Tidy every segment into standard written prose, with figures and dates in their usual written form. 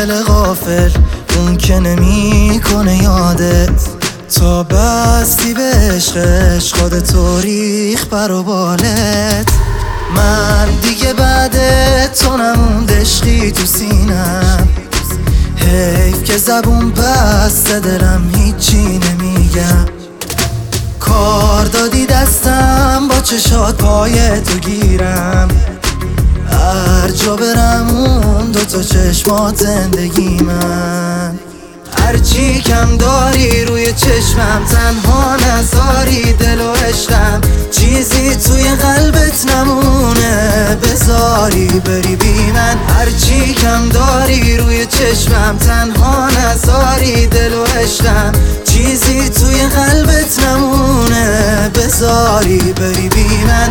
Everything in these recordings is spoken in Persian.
دل غافل اون که نمیکنه یادت، تا بستی به عشقش خودتو ریخ بر و بالت. من دیگه بعد تو نموند عشقی تو سینم، حیف که زبون بسته دلم هیچی نمیگم. کار دادی دستم با چشات پای تو گیرم، هر جا برم اون دوتا چشمات زندگی من. هرچی کم داری روی چشمم، تنها نذاری دل و عشقم، چیزی توی قلبت نمونه بذاری بری بی من. هرچی کم داری روی چشمم، تنها نذاری دل و عشقم، چیزی توی قلبت نمونه بذاری بری بی من.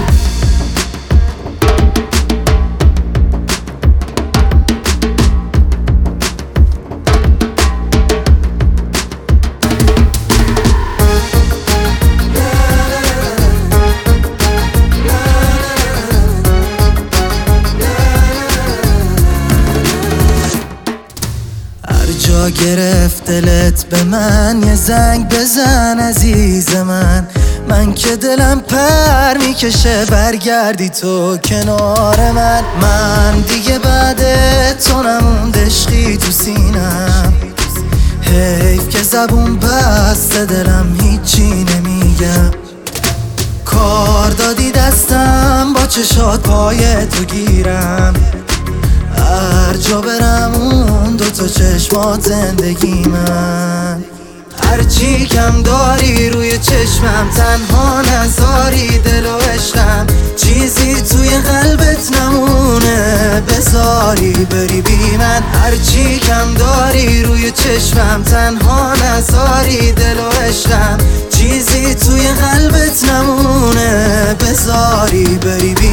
جا گرفت دلت به من، یه زنگ بزن عزیز من که دلم پر میکشه برگردی تو کنار من دیگه بعد تو نموند عشقی تو سینم، حیف که زبون بسته دلم هیچی نمیگم. کار دادی دستم با چشات پای تو گیرم، هر جا برم اون دوتا چشمات زندگی من. هرچی کم داری روی چشمم، تنها نذاری دل و عشقم، چیزی توی قلبت نمونه بذاری بری بی من. هرچی کم داری روی چشمم، تنها نذاری دل و عشقم، چیزی توی قلبت نمونه بذاری بری بی